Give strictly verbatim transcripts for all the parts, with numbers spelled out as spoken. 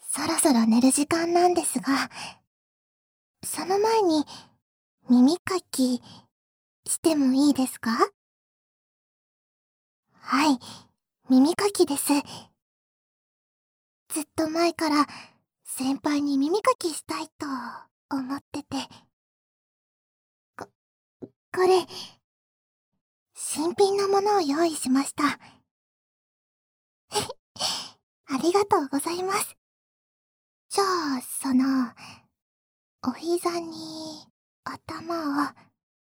そろそろ寝る時間なんですが、その前に耳かきしてもいいですか？はい、耳かきです。ずっと前から先輩に耳かきしたいと思ってて。こ、これ、新品のものを用意しました。ありがとうございます。じゃあ、その、お膝に頭を。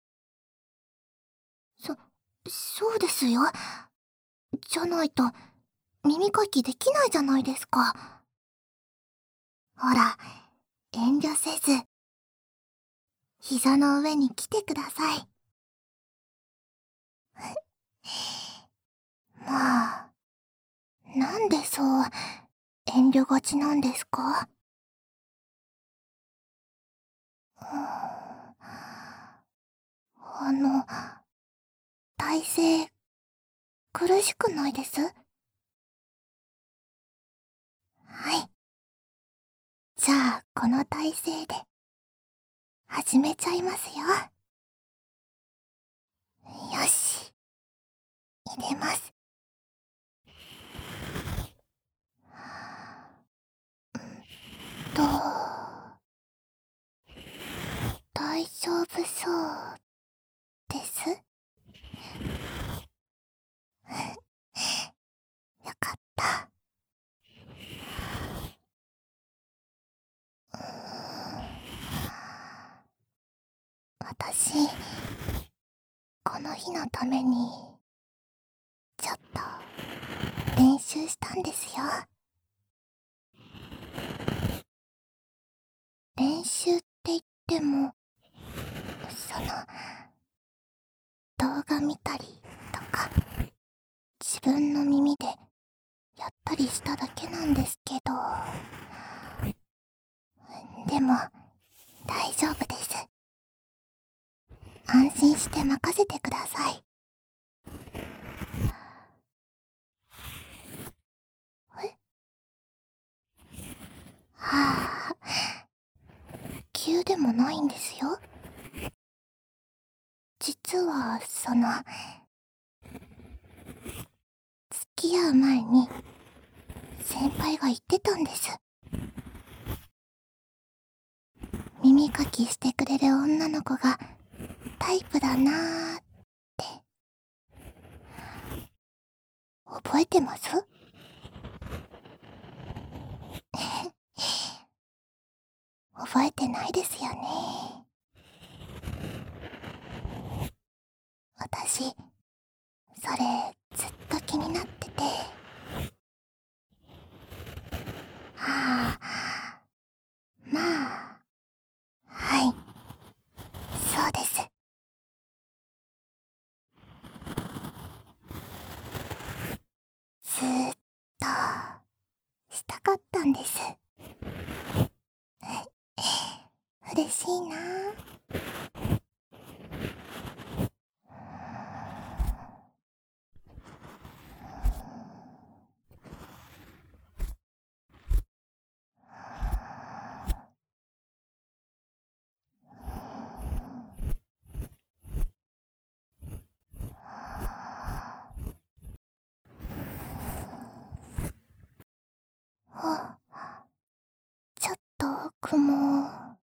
そ、そうですよ。じゃないと耳かきできないじゃないですか。ほら、遠慮せず、膝の上に来てください。もう、なんでそう遠慮がちなんですか？うーん、あの、体勢、苦しくないです？はい。じゃあ、この体勢で、始めちゃいますよ。よし。入れます。と、大丈夫そうです？よかった。うーん、私、この日のために、ちょっと、練習したんですよ。練習って言っても、その、動画見たりとか、自分の耳でやったりしただけなんですけど、でも、大丈夫です。安心して任せてください。え？はあ、急でもないんですよ。実は、その、付き合う前に、先輩が言ってたんです。耳かきしてくれる女の子がタイプだなーって。覚えてます？覚えてないですよね。私、それずっと気になってて。はあ、まあ、はい、そうです。ずーっと、したかったんです。嬉しいなぁ。あ、ちょっと奥も、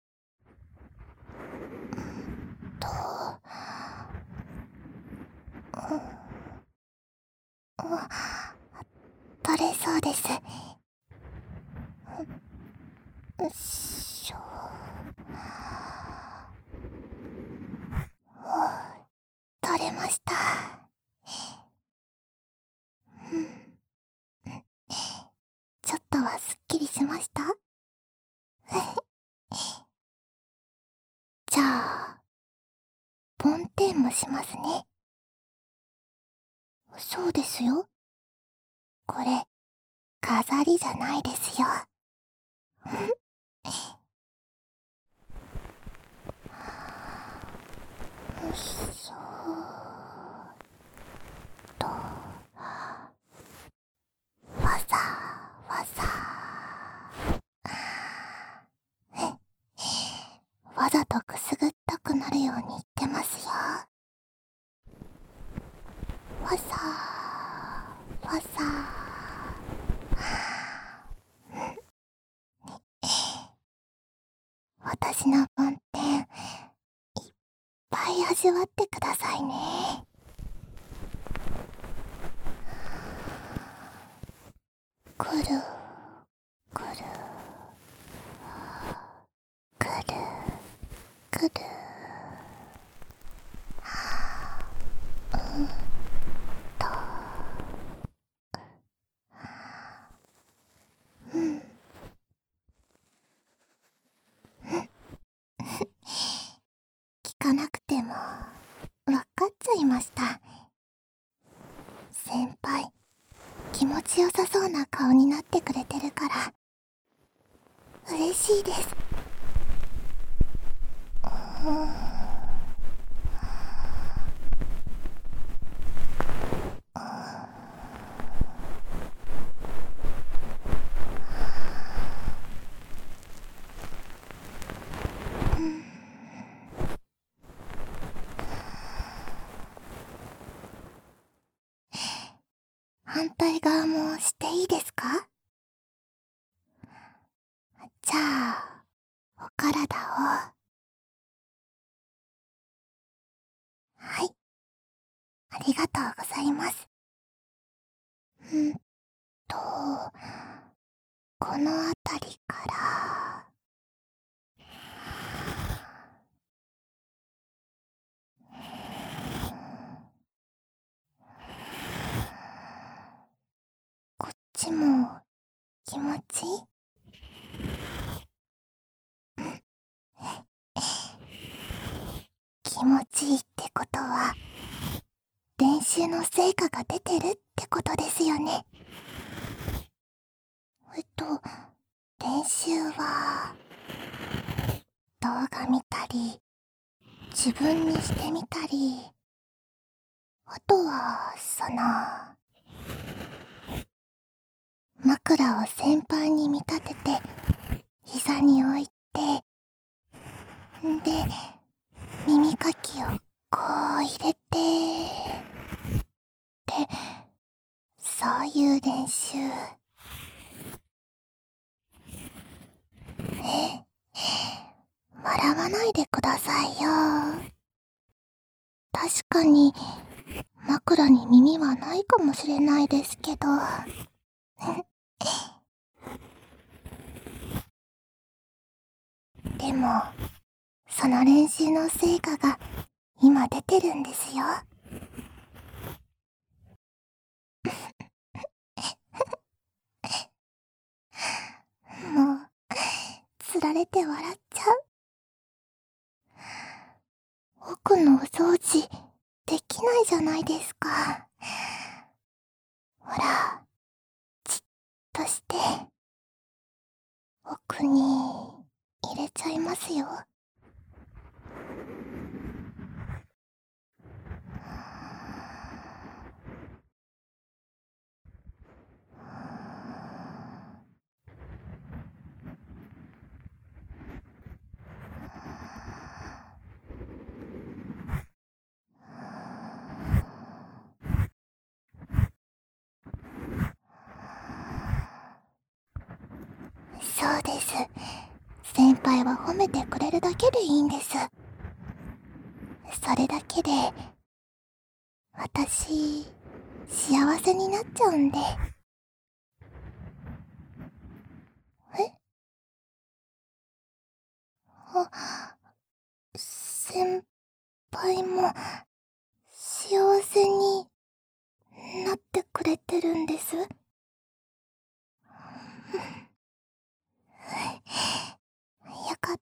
と、うん、あ、取れそうです。うっしょ。取れました。うん。ちょっとはすっきりしました？じゃあ、ポンテンもしますね。そうですよ。これ、飾りじゃないですよ。よいしょーと、わさわさ私の梵天、いっぱい味わってくださいね。くる、くる、くる、くる。うんと、うん。聞かなくても、わかっちゃいました。先輩、気持ちよさそうな顔になってくれてるから、嬉しいです。うん。反対側もしていいですか？じゃあ、お体を。はい、ありがとうございます。うんと、このあたりから、こっちも気持ちいい？気持ちいいってことは、練習の成果が出てるってことですよね。えっと、練習は、動画見たり、自分にしてみたり、あとは、その、枕を先輩に見立てて、膝に置いて、んで、耳かきをこう入れて、で、そういう練習。え、笑わないでくださいよ。確かに、枕に耳はないかもしれないですけど。でも、その練習の成果が今出てるんですよ。もう、つられて笑っちゃう。奥のお掃除、できないじゃないですか。ほら、じっとして、奥に入れちゃいますよ。そうです。先輩は褒めてくれるだけでいいんです。それだけで、私、幸せになっちゃうんで。え？あ、先輩も、幸せになってくれてるんです。よかった。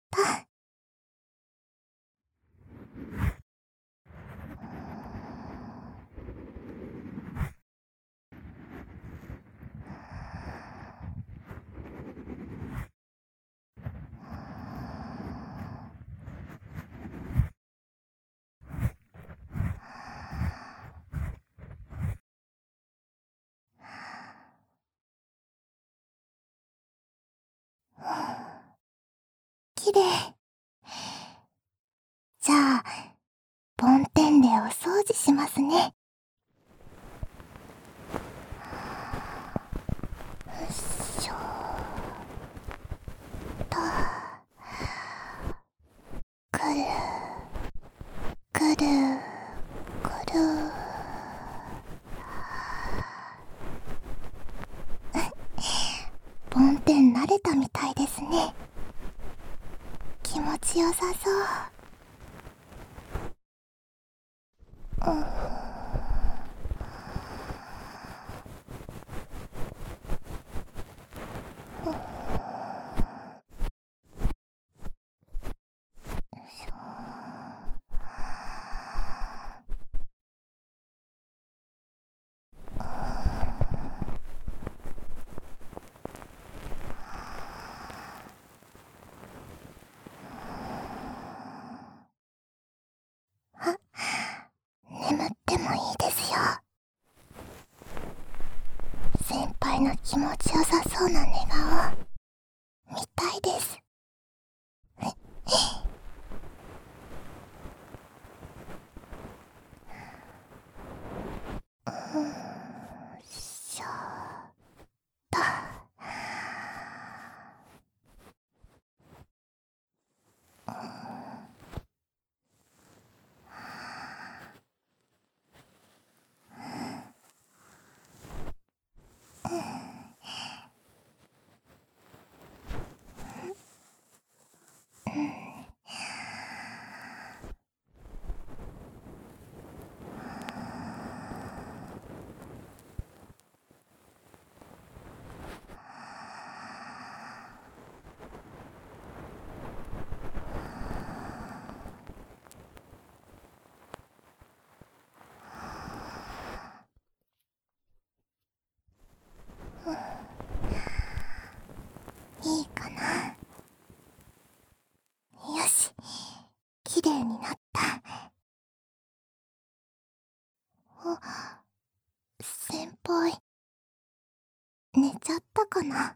きれい。じゃあ、梵天でお掃除しますね。よいしょと。 ちよさそう。うん。眠ってもいいですよ。先輩の気持ちよさそうな寝顔見たいです。うーん、しょーっと。いいかな。よし、きれいになった。あ、先輩、寝ちゃったかな。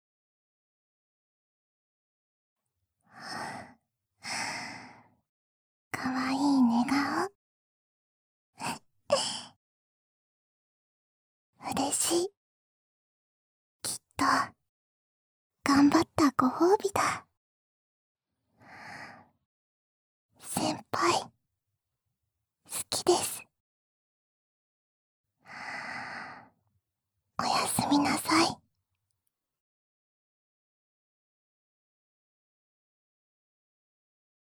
かわいい寝顔。嬉しい。きっと、頑張ったご褒美だ。先輩、好きです。おやすみなさい。